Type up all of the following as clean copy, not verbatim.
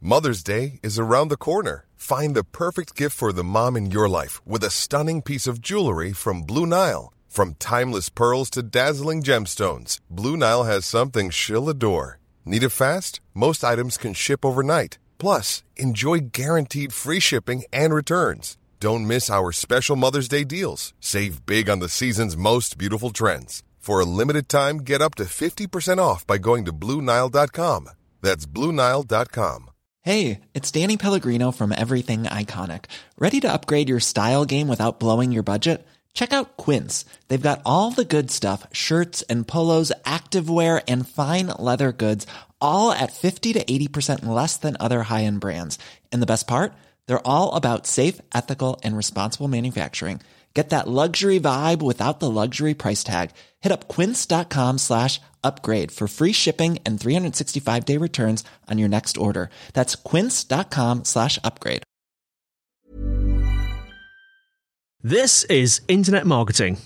Mother's Day is around the corner. Find the perfect gift for the mom in your life with a stunning piece of jewelry from Blue Nile. From timeless pearls to dazzling gemstones, Blue Nile has something she'll adore. Need it fast? Most items can ship overnight. Plus, enjoy guaranteed free shipping and returns. Don't miss our special Mother's Day deals. Save big on the season's most beautiful trends. For a limited time, get up to 50% off by going to BlueNile.com. That's BlueNile.com. Hey, it's Danny Pellegrino from Everything Iconic. Ready to upgrade your style game without blowing your budget? Check out Quince. They've got all the good stuff, shirts and polos, activewear, and fine leather goods, all at 50 to 80% less than other high-end brands. And the best part? They're all about safe, ethical, and responsible manufacturing. Get that luxury vibe without the luxury price tag. Hit up quince.com/upgrade for free shipping and 365-day returns on your next order. That's quince.com/upgrade. This is Internet Marketing.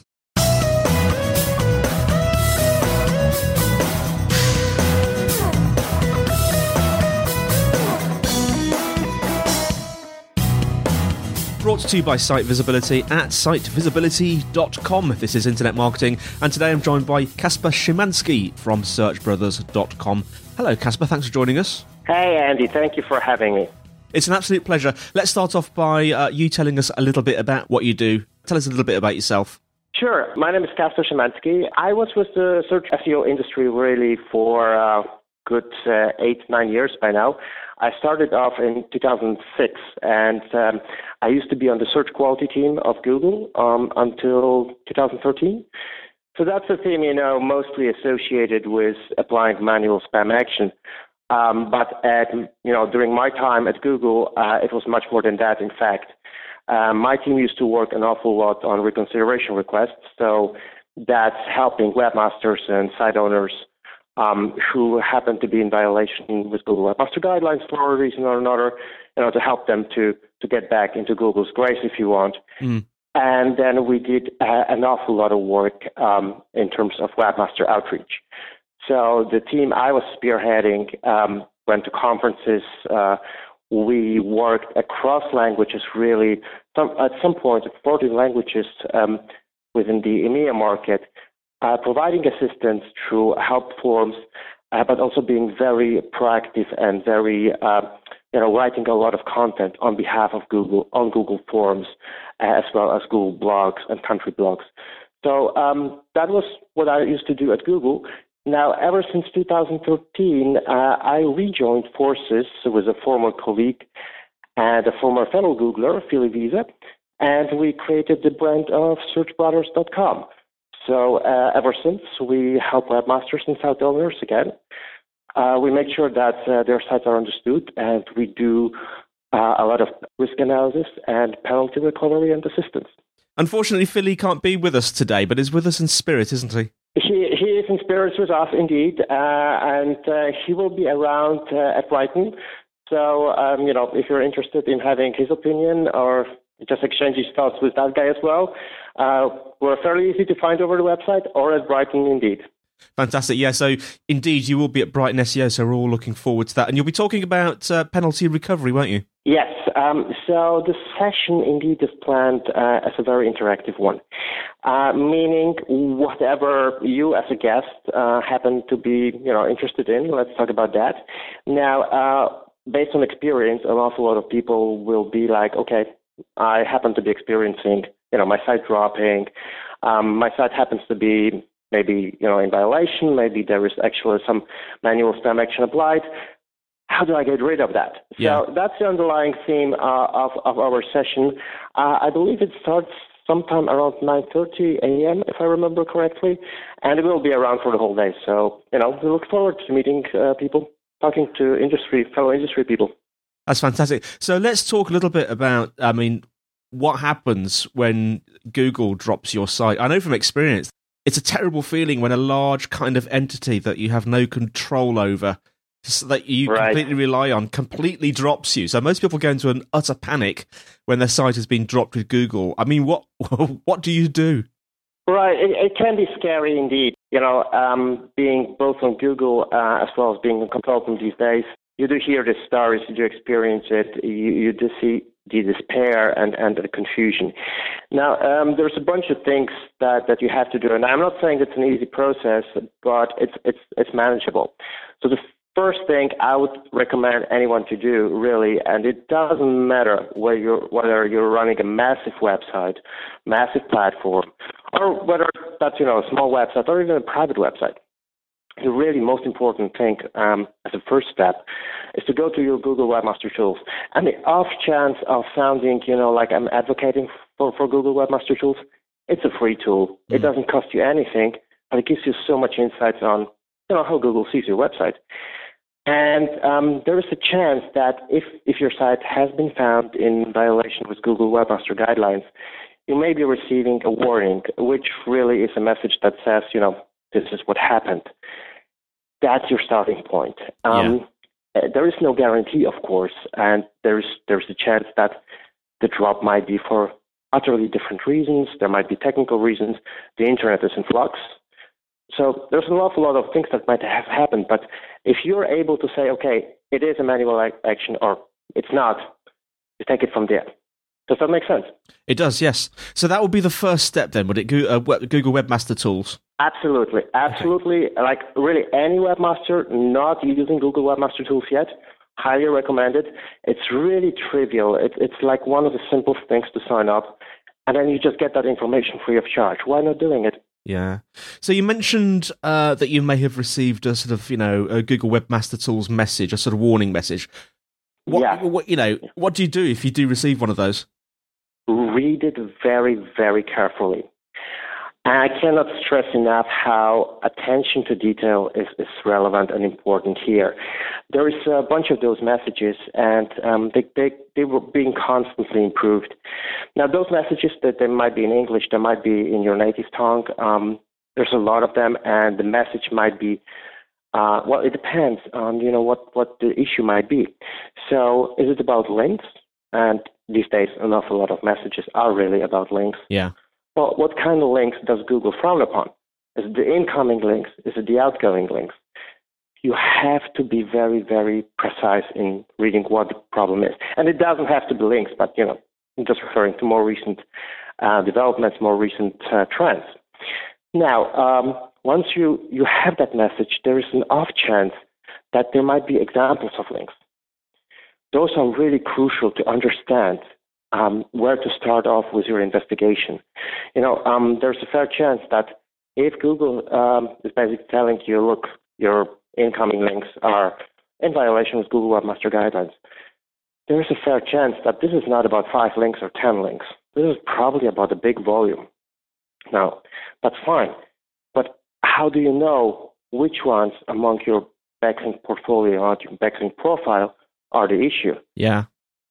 Brought to you by Site Visibility at sitevisibility.com. This is Internet Marketing, and today I'm joined by Kasper Szymanski from searchbrothers.com. Hello, Kasper. Thanks for joining us. Hey, Andy. Thank you for having me. It's an absolute pleasure. Let's start off by you telling us a little bit about what you do. Tell us a little bit about yourself. Sure. My name is Kasper Szymanski. I was with the search SEO industry really for good 8-9 years by now. I started off in 2006, and I used to be on the search quality team of Google until 2013. So that's a theme, mostly associated with applying manual spam action. But during my time at Google, it was much more than that, in fact. My team used to work an awful lot on reconsideration requests, so that's helping webmasters and site owners who happen to be in violation with Google Webmaster Guidelines for a reason or another, to help them to get back into Google's grace, if you want. Mm. And then we did an awful lot of work in terms of webmaster outreach. So the team I was spearheading went to conferences. We worked across languages, really, at some point, 14 languages within the EMEA market, providing assistance through help forums, but also being very proactive and very, writing a lot of content on behalf of Google, on Google Forums, as well as Google Blogs and country blogs. So that was what I used to do at Google. Now, ever since 2013, I rejoined forces with a former colleague and a former fellow Googler, Philly Visa, and we created the brand of SearchBrothers.com. So ever since, we help webmasters and site owners again. We make sure that their sites are understood, and we do a lot of risk analysis and penalty recovery and assistance. Unfortunately, Philly can't be with us today, but is with us in spirit, isn't he? He is in spirit with us, indeed, and he will be around at Brighton. So, if you're interested in having his opinion or just exchange his thoughts with that guy as well, we're fairly easy to find over the website or at Brighton, indeed. Fantastic. Yeah, so indeed you will be at Brighton SEO, so we're all looking forward to that. And you'll be talking about penalty recovery, won't you? Yes. So the session indeed is planned as a very interactive one, meaning whatever you as a guest happen to be interested in, let's talk about that. Now, based on experience, an awful lot of people will be like, okay, I happen to be experiencing, my site dropping. My site happens to be maybe, in violation. Maybe there is actually some manual spam action applied. How do I get rid of that? Yeah. So that's the underlying theme of our session. I believe it starts sometime around 9:30 a.m., if I remember correctly, and it will be around for the whole day. So, we look forward to meeting people, talking to fellow industry people. That's fantastic. So let's talk a little bit about, what happens when Google drops your site. I know from experience, it's a terrible feeling when a large kind of entity that you have no control over, that you completely rely on, completely drops you. So most people go into an utter panic when their site has been dropped with Google. I mean, what do you do? Right. It can be scary indeed. Being both on Google as well as being a consultant these days, you do hear the stories, you do experience it, you do see the despair and the confusion. Now, there's a bunch of things that you have to do, and I'm not saying it's an easy process, but it's manageable. So the first thing I would recommend anyone to do, really, and it doesn't matter whether you're running a massive website, massive platform, or whether that's a small website or even a private website. The really most important thing as a first step is to go to your Google Webmaster Tools. And the off chance of sounding, like I'm advocating for Google Webmaster Tools, it's a free tool. It doesn't cost you anything, but it gives you so much insights on, how Google sees your website. And there is a chance that if your site has been found in violation with Google Webmaster guidelines, you may be receiving a warning, which really is a message that says, this is what happened. That's your starting point. There is no guarantee, of course, and there's a chance that the drop might be for utterly different reasons. There might be technical reasons. The internet is in flux. So there's an awful lot of things that might have happened. But if you're able to say, okay, it is a manual action or it's not, you take it from there. Does that make sense? It does, yes. So that would be the first step then, would it? Google Webmaster Tools? Absolutely. Okay. Like really any webmaster not using Google Webmaster Tools yet, highly recommended. It's really trivial. It's like one of the simplest things to sign up, and then you just get that information free of charge. Why not doing it? Yeah. So you mentioned that you may have received a sort of, a Google Webmaster Tools message, a sort of warning message. What do you do if you do receive one of those? Read it very, very carefully. And I cannot stress enough how attention to detail is relevant and important here. There is a bunch of those messages, and they were being constantly improved. Now, those messages, that they might be in English, they might be in your native tongue. There's a lot of them, and the message might be, it depends on, what the issue might be. So is it about links? And these days, an awful lot of messages are really about links. Yeah. Well, what kind of links does Google frown upon? Is it the incoming links? Is it the outgoing links? You have to be very, very precise in reading what the problem is. And it doesn't have to be links, but, I'm just referring to more recent developments, more recent trends. Now, once you have that message, there is an off chance that there might be examples of links. Those are really crucial to understand where to start off with your investigation. There's a fair chance that if Google is basically telling you, look, your incoming links are in violation with Google Webmaster guidelines, there's a fair chance that this is not about 5 links or 10 links. This is probably about a big volume. Now, that's fine. But how do you know which ones among your backlink portfolio or your backlink profile are the issue? Yeah.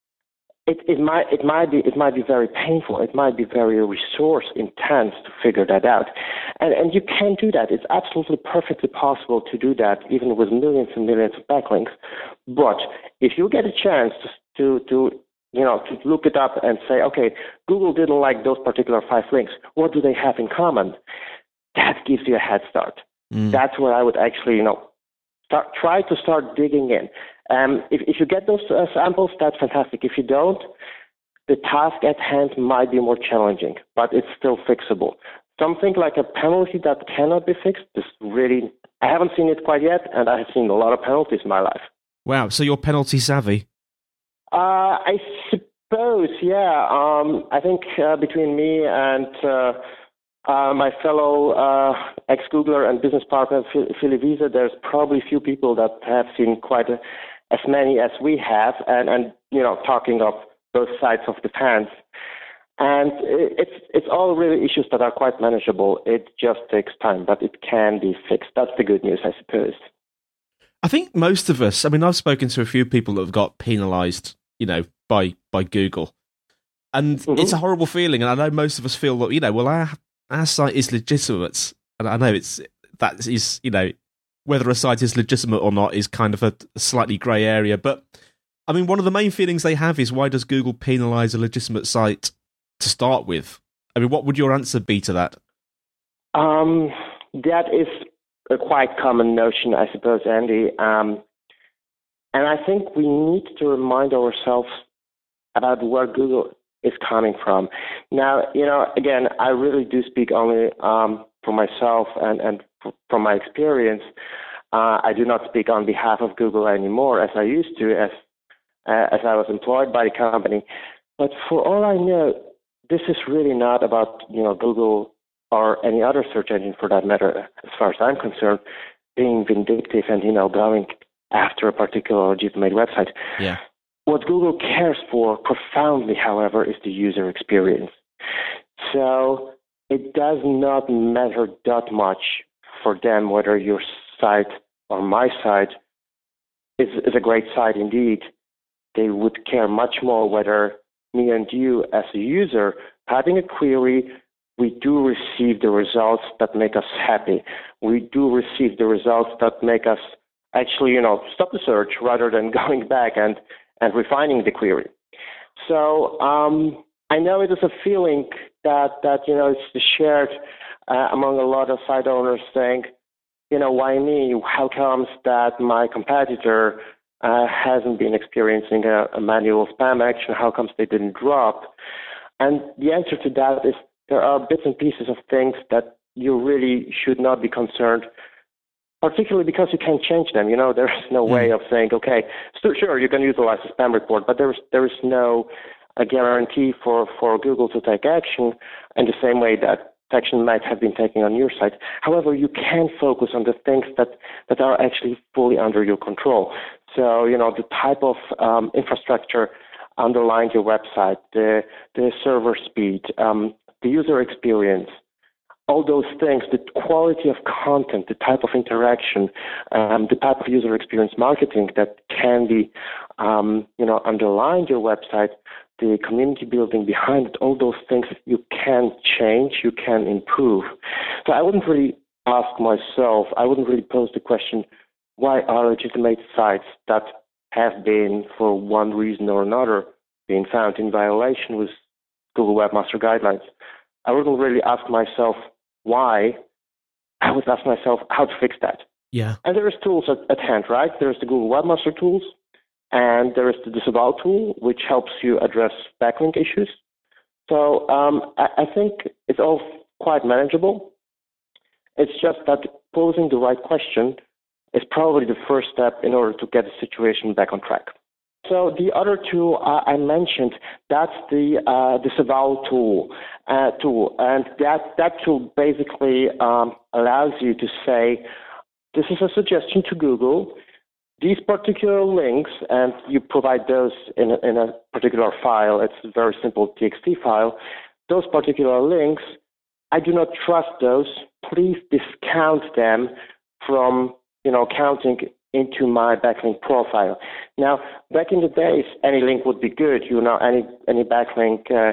It might be very painful. It might be very resource intense to figure that out, and you can do that. It's absolutely perfectly possible to do that, even with millions and millions of backlinks. But if you get a chance to look it up and say, okay, Google didn't like those particular 5 links. What do they have in common? That gives you a head start. That's where I would actually, try to start digging in. If you get those samples, that's fantastic. If you don't, the task at hand might be more challenging, but it's still fixable. Something like a penalty that cannot be fixed is really, I haven't seen it quite yet, and I have seen a lot of penalties in my life. Wow, so you're penalty savvy? I suppose, yeah. I think between me and my fellow ex-Googler and business partner, Philly Wiese, there's probably few people that have seen quite as many as we have, and talking of both sides of the fence. And it's all really issues that are quite manageable. It just takes time, but it can be fixed. That's the good news, I suppose. I think most of us, I've spoken to a few people that have got penalised, by Google. And it's a horrible feeling, and I know most of us feel that, our site is legitimate. And I know whether a site is legitimate or not is kind of a slightly grey area. But, one of the main feelings they have is, why does Google penalise a legitimate site to start with? What would your answer be to that? That is a quite common notion, I suppose, Andy. And I think we need to remind ourselves about where Google is coming from. Now, again, I really do speak only for myself and from my experience. I do not speak on behalf of Google anymore, as I used to, as I was employed by the company. But for all I know, this is really not about Google or any other search engine, for that matter, as far as I'm concerned, being vindictive and going after a particular legitimate website. Yeah. What Google cares for profoundly, however, is the user experience. So it does not matter that much for them whether your site or my site is a great site indeed. They would care much more whether me and you as a user typing a query, we do receive the results that make us happy. We do receive the results that make us actually, stop the search rather than going back and refining the query. So I know it is a feeling that it's shared among a lot of site owners saying, why me? How comes that my competitor hasn't been experiencing a manual spam action? How comes they didn't drop? And the answer to that is there are bits and pieces of things that you really should not be concerned, particularly because you can't change them. There is no way of saying, okay, so sure, you can utilize a spam report, but there is no guarantee for Google to take action in the same way that action might have been taken on your site. However, you can focus on the things that are actually fully under your control. So, the type of infrastructure underlying your website, the server speed, the user experience, all those things, the quality of content, the type of interaction, the type of user experience marketing that can be, underlying your website, the community building behind it, all those things you can change, you can improve. So I wouldn't really pose the question, why are legitimate sites that have been, for one reason or another, being found in violation with Google Webmaster Guidelines? I wouldn't really ask myself why. I would ask myself how to fix that. Yeah. And there is tools at hand, right? There's the Google Webmaster tools, and there is the Disavow tool, which helps you address backlink issues. So I think it's all quite manageable. It's just that posing the right question is probably the first step in order to get the situation back on track. So the other tool I mentioned, that's the Disavow tool, and that tool basically allows you to say, this is a suggestion to Google. These particular links, and you provide those in a particular file. It's a very simple TXT file. Those particular links, I do not trust those. Please discount them from counting into my backlink profile. Now, back in the days, any link would be good. Any backlink.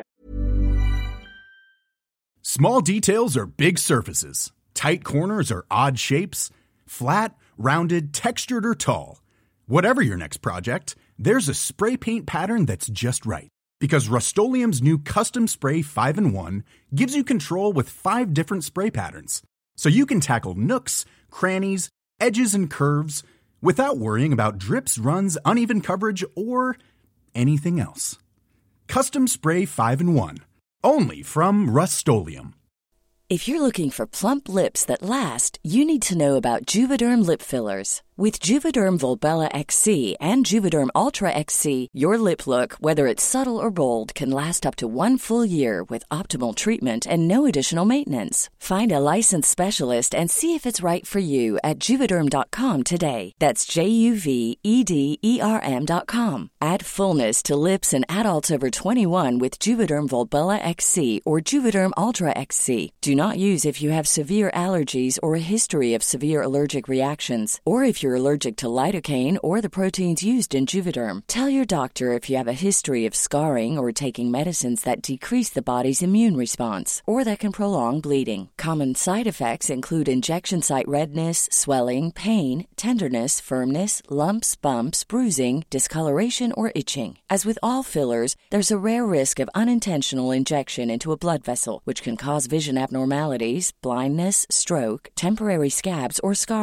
Small details are big surfaces. Tight corners are odd shapes. Flat, rounded, textured, or tall. Whatever your next project, there's a spray paint pattern that's just right. Because Rust-Oleum's new Custom Spray 5-in-1 gives you control with 5 different spray patterns. So you can tackle nooks, crannies, edges, and curves without worrying about drips, runs, uneven coverage, or anything else. Custom Spray 5-in-1. Only from Rust-Oleum. If you're looking for plump lips that last, you need to know about Juvederm lip fillers. With Juvederm Volbella XC and Juvederm Ultra XC, your lip look, whether it's subtle or bold, can last up to 1 full year with optimal treatment and no additional maintenance. Find a licensed specialist and see if it's right for you at Juvederm.com today. That's JUVEDERM.com. Add fullness to lips in adults over 21 with Juvederm Volbella XC or Juvederm Ultra XC. Do not use if you have severe allergies or a history of severe allergic reactions, or if you're allergic to lidocaine or the proteins used in Juvederm. Tell your doctor if you have a history of scarring or taking medicines that decrease the body's immune response or that can prolong bleeding. Common side effects include injection site redness, swelling, pain, tenderness, firmness, lumps, bumps, bruising, discoloration, or itching. As with all fillers, there's a rare risk of unintentional injection into a blood vessel, which can cause vision abnormalities, blindness, stroke, temporary scabs, or scarring.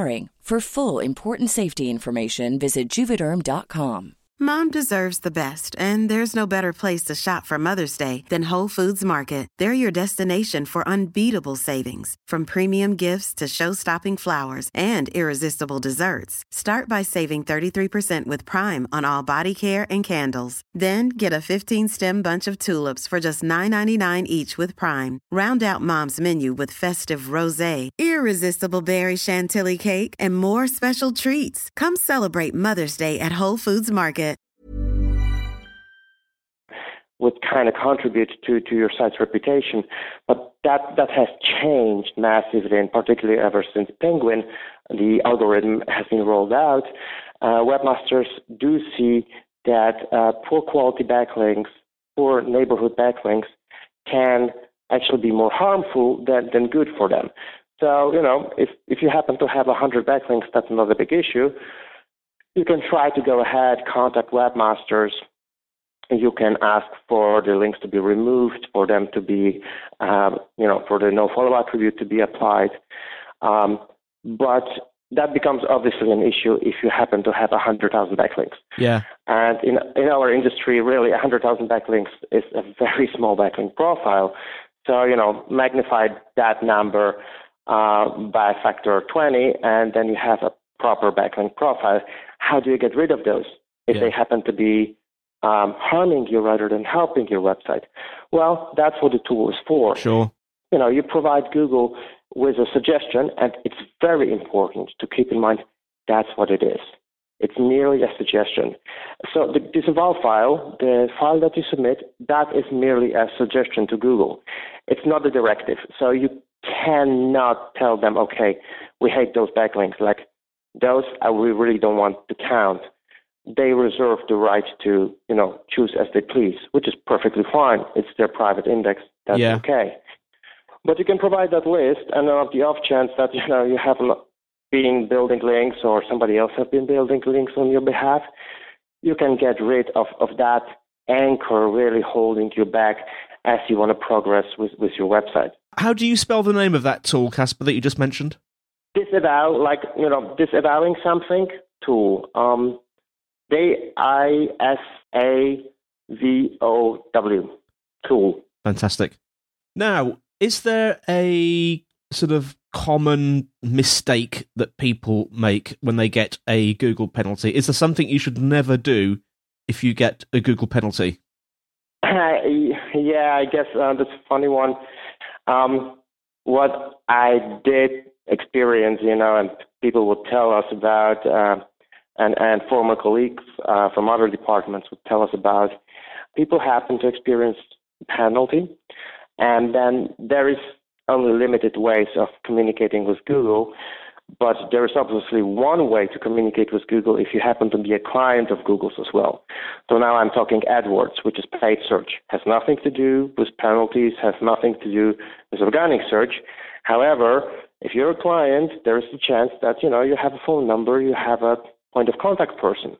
For full, important safety information, visit Juvederm.com. Mom deserves the best, and there's no better place to shop for Mother's Day than Whole Foods Market. They're your destination for unbeatable savings, from premium gifts to show-stopping flowers and irresistible desserts. Start by saving 33% with Prime on all body care and candles. Then get a 15-stem bunch of tulips for just $9.99 each with Prime. Round out Mom's menu with festive rosé, irresistible berry chantilly cake, and more special treats. Come celebrate Mother's Day at Whole Foods Market. Would kind of contribute to your site's reputation. But that has changed massively, and particularly ever since Penguin, the algorithm has been rolled out. Webmasters do see that poor quality backlinks, poor neighborhood backlinks can actually be more harmful than good for them. So, if you happen to have 100 backlinks, that's not a big issue. You can try to go ahead, contact webmasters. You can ask for the links to be removed, for them to be, for the no-follow attribute to be applied. But that becomes obviously an issue if you happen to have 100,000 backlinks. Yeah. And in our industry, really, 100,000 backlinks is a very small backlink profile. So, magnify that number by a factor of 20, and then you have a proper backlink profile. How do you get rid of those if they happen to be harming you rather than helping your website? Well, that's what the tool is for. Sure. You provide Google with a suggestion, and it's very important to keep in mind that's what it is. It's merely a suggestion. So the disavow file, the file that you submit, that is merely a suggestion to Google. It's not a directive. So you cannot tell them, okay, we hate those backlinks. Like those, we really don't want to count. They reserve the right to, choose as they please, which is perfectly fine. It's their private index. That's okay. But you can provide that list, and on the off chance that, you have been building links or somebody else has been building links on your behalf, you can get rid of that anchor really holding you back as you want to progress with your website. How do you spell the name of that tool, Casper, that you just mentioned? Disavow, disavowing something tool. DISAVOW tool. Fantastic. Now, is there a sort of common mistake that people make when they get a Google penalty? Is there something you should never do if you get a Google penalty? Yeah, I guess that's a funny one. What I did experience, and people would tell us about, and former colleagues from other departments would tell us about, people happen to experience penalty, and then there is only limited ways of communicating with Google, but there is obviously one way to communicate with Google if you happen to be a client of Google's as well. So now I'm talking AdWords, which is paid search. Has nothing to do with penalties, has nothing to do with organic search. However, if you're a client, there is a chance that, you have a phone number, you have a point of contact person.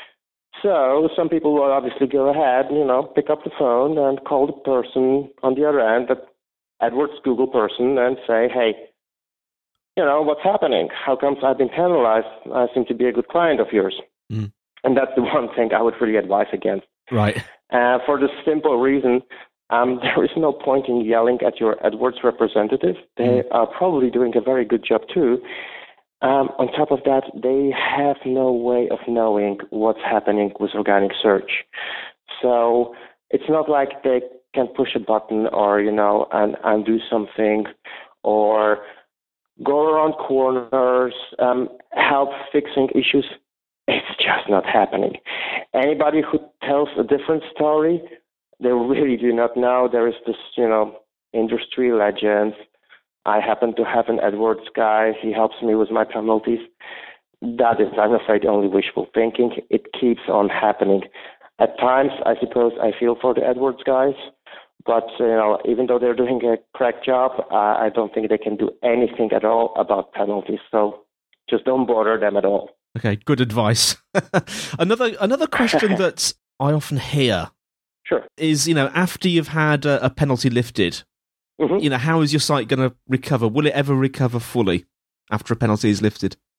So some people will obviously go ahead, pick up the phone and call the person on the other end, the AdWords Google person, and say, hey, what's happening? How come I've been penalized? I seem to be a good client of yours. Mm. And that's the one thing I would really advise against. Right. For the simple reason, there is no point in yelling at your AdWords representative. They are probably doing a very good job too. On top of that, they have no way of knowing what's happening with organic search. So it's not like they can push a button or, and do something or go around corners, help fixing issues. It's just not happening. Anybody who tells a different story, they really do not know. There is this, industry legend. I happen to have an AdWords guy. He helps me with my penalties. That is, I'm afraid, only wishful thinking. It keeps on happening. At times, I suppose I feel for the AdWords guys, but even though they're doing a correct job, I don't think they can do anything at all about penalties. So just don't bother them at all. Okay, good advice. Another question that I often hear is, after you've had a penalty lifted, how is your site going to recover? Will it ever recover fully after a penalty is lifted?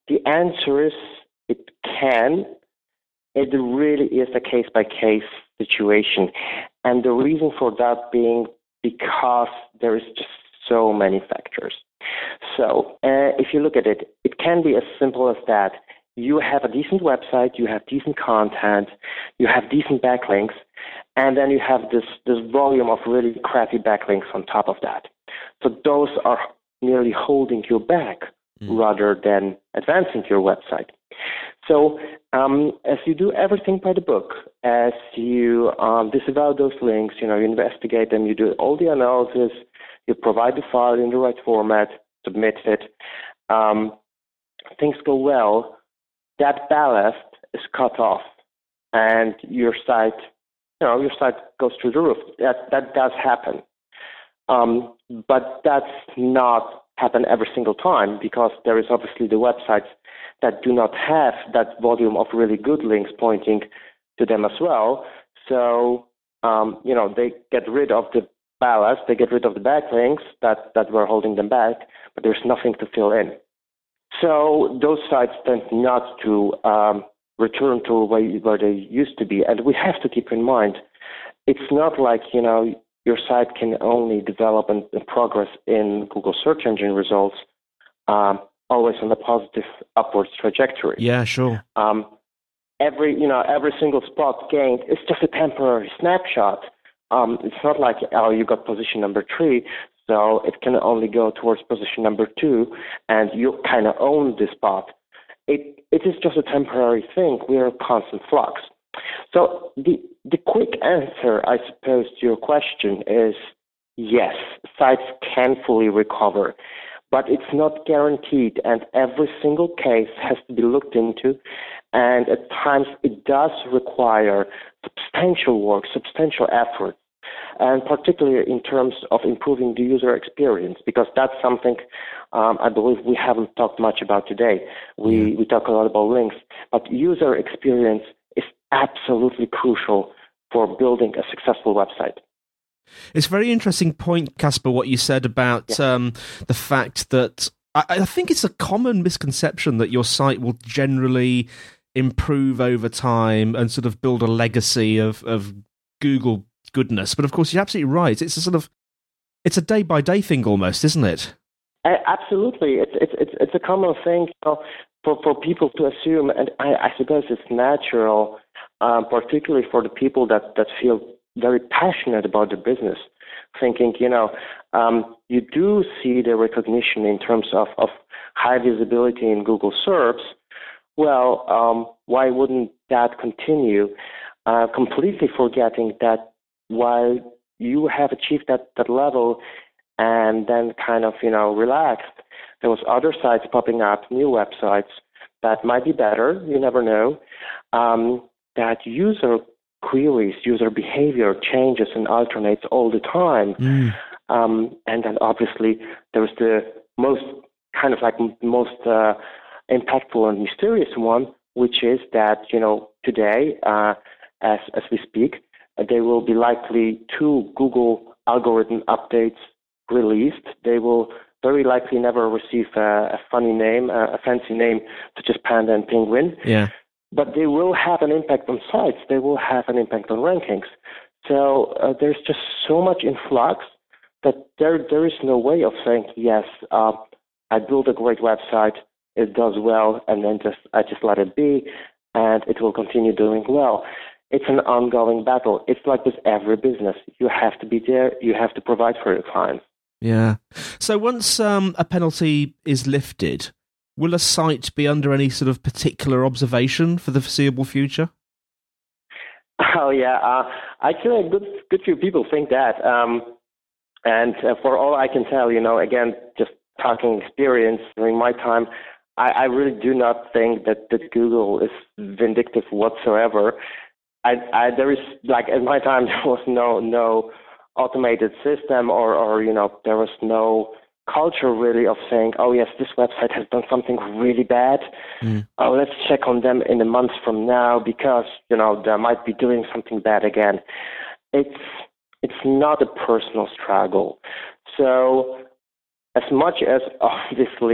The answer is it can. It really is a case-by-case situation. And the reason for that being because there is just so many factors. So if you look at it, it can be as simple as that. You have a decent website, you have decent content, you have decent backlinks, and then you have this volume of really crappy backlinks on top of that. So those are merely holding you back rather than advancing your website. So as you do everything by the book, as you disavow those links, you investigate them, you do all the analysis, you provide the file in the right format, submit it, things go well, that ballast is cut off, and your site goes through the roof. That does happen. But that's not happen every single time, because there is obviously the websites that do not have that volume of really good links pointing to them as well. So, they get rid of the ballast, they get rid of the backlinks that were holding them back, but there's nothing to fill in. So those sites tend not to return to where they used to be. And we have to keep in mind, it's not like, your site can only develop and progress in Google search engine results always on a positive upwards trajectory. Yeah, sure. Every single spot gained is just a temporary snapshot. It's not like, you got position number 3, so it can only go towards position number 2, and you kind of own the spot. It is just a temporary thing. We're in constant flux. So the quick answer, I suppose, to your question is yes, sites can fully recover, but it's not guaranteed, and every single case has to be looked into, and at times it does require substantial work, substantial effort, and particularly in terms of improving the user experience, because that's something I believe we haven't talked much about today. We talk a lot about links, but user experience is absolutely crucial for building a successful website. It's a very interesting point, Kasper, what you said about the fact that I think it's a common misconception that your site will generally improve over time and sort of build a legacy of Google goodness. But of course, you're absolutely right. It's a day-by-day thing almost, isn't it? Absolutely. It's a common thing for people to assume, and I suppose it's natural, particularly for the people that feel very passionate about the business, thinking, you do see the recognition in terms of high visibility in Google SERPs. Well, why wouldn't that continue? Completely forgetting that while you have achieved that level and then kind of, relaxed, there was other sites popping up, new websites that might be better, you never know, that user queries, user behavior changes and alternates all the time. And then obviously there's the most impactful and mysterious one, which is that, today, as we speak, there will be likely 2 Google algorithm updates released. They will very likely never receive a funny name, a fancy name such as Panda and Penguin. Yeah. But they will have an impact on sites. They will have an impact on rankings. So there's just so much in flux that there is no way of saying, yes, I built a great website, it does well, and then I just let it be, and it will continue doing well. It's an ongoing battle. It's like with every business. You have to be there. You have to provide for your clients. Yeah. So once a penalty is lifted, will a site be under any sort of particular observation for the foreseeable future? Oh, yeah. Actually, a good few people think that. And for all I can tell, again, just talking experience during my time, I really do not think that Google is vindictive whatsoever. There is, like, at my time, there was no automated system or there was no culture really of saying, oh yes, this website has done something really bad. Let's check on them in a month from now because, they might be doing something bad again. It's not a personal struggle. So as much as obviously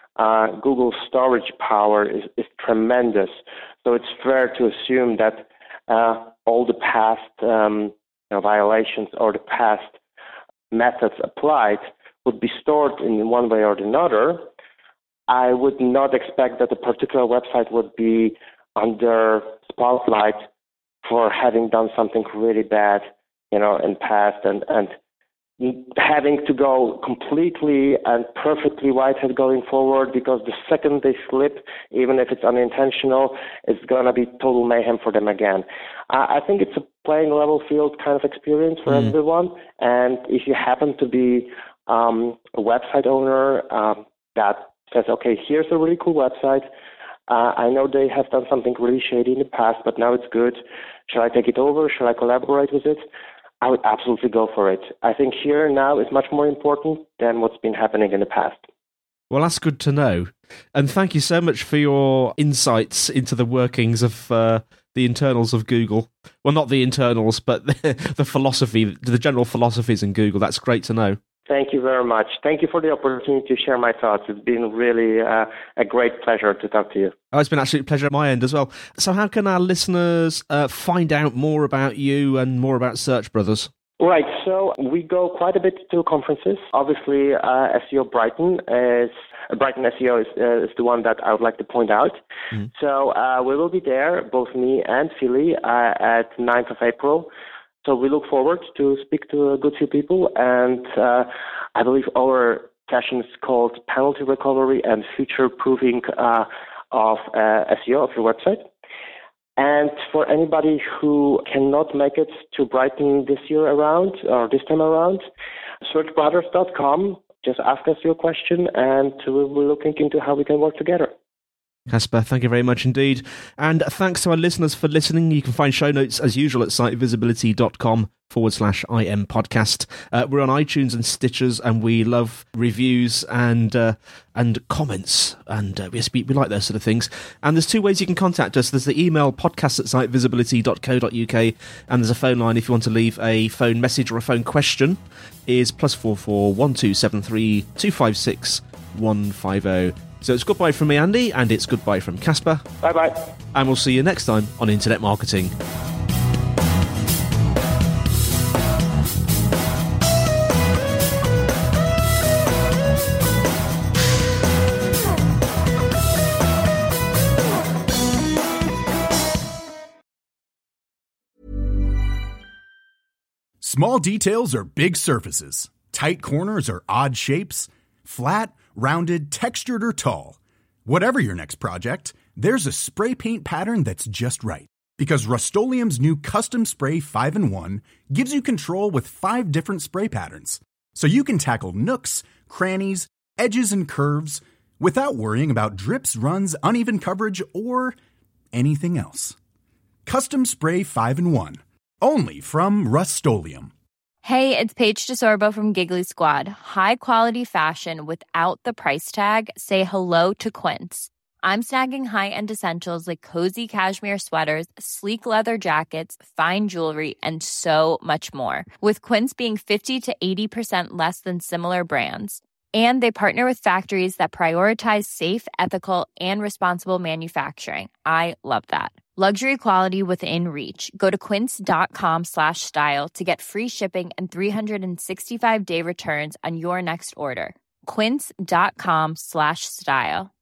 Google's storage power is tremendous. So it's fair to assume that all the past violations or the past methods applied would be stored in one way or another. I would not expect that a particular website would be under spotlight for having done something really bad, in past and having to go completely and perfectly whitehead going forward, because the second they slip, even if it's unintentional, it's going to be total mayhem for them again. I think it's a playing level field kind of experience for everyone. And if you happen to be a website owner that says, okay, here's a really cool website. I know they have done something really shady in the past, but now it's good. Shall I take it over? Shall I collaborate with it? I would absolutely go for it. I think here now is much more important than what's been happening in the past. Well, that's good to know. And thank you so much for your insights into the workings of the internals of Google. Well, not the internals, but the philosophy, the general philosophies in Google. That's great to know. Thank you very much. Thank you for the opportunity to share my thoughts. It's been really a great pleasure to talk to you. Oh, it's been an absolute pleasure at my end as well. So how can our listeners find out more about you and more about Search Brothers? Right. So we go quite a bit to conferences. Obviously, SEO Brighton SEO is the one that I would like to point out. So we will be there, both me and Philly, at 9th of April. So we look forward to speak to a good few people, and I believe our session is called Penalty Recovery and Future Proofing of SEO of your website. And for anybody who cannot make it to Brighton this time around, searchbrothers.com. Just ask us your question, and we'll be looking into how we can work together. Casper, thank you very much indeed. And thanks to our listeners for listening. You can find show notes as usual at sitevisibility.com/IM podcast. We're on iTunes and Stitchers, and we love reviews and comments. And we like those sort of things. And there's two ways you can contact us. There's the email podcast@sitevisibility.co.uk, and there's a phone line if you want to leave a phone message or a phone question. Is +44 1273 256 150. So it's goodbye from me, Andy, and it's goodbye from Casper. Bye-bye. And we'll see you next time on Internet Marketing. Small details are big surfaces. Tight corners are odd shapes. Flat, rounded, textured, or tall. Whatever your next project, there's a spray paint pattern that's just right. Because Rust-Oleum's new Custom Spray 5-in-1 gives you control with 5 different spray patterns. So you can tackle nooks, crannies, edges, and curves without worrying about drips, runs, uneven coverage, or anything else. Custom Spray 5-in-1. Only from Rust-Oleum. Hey, it's Paige DeSorbo from Giggly Squad. High quality fashion without the price tag. Say hello to Quince. I'm snagging high-end essentials like cozy cashmere sweaters, sleek leather jackets, fine jewelry, and so much more. With Quince being 50 to 80% less than similar brands. And they partner with factories that prioritize safe, ethical, and responsible manufacturing. I love that. Luxury quality within reach. Go to quince.com/style to get free shipping and 365-day returns on your next order. Quince.com/style.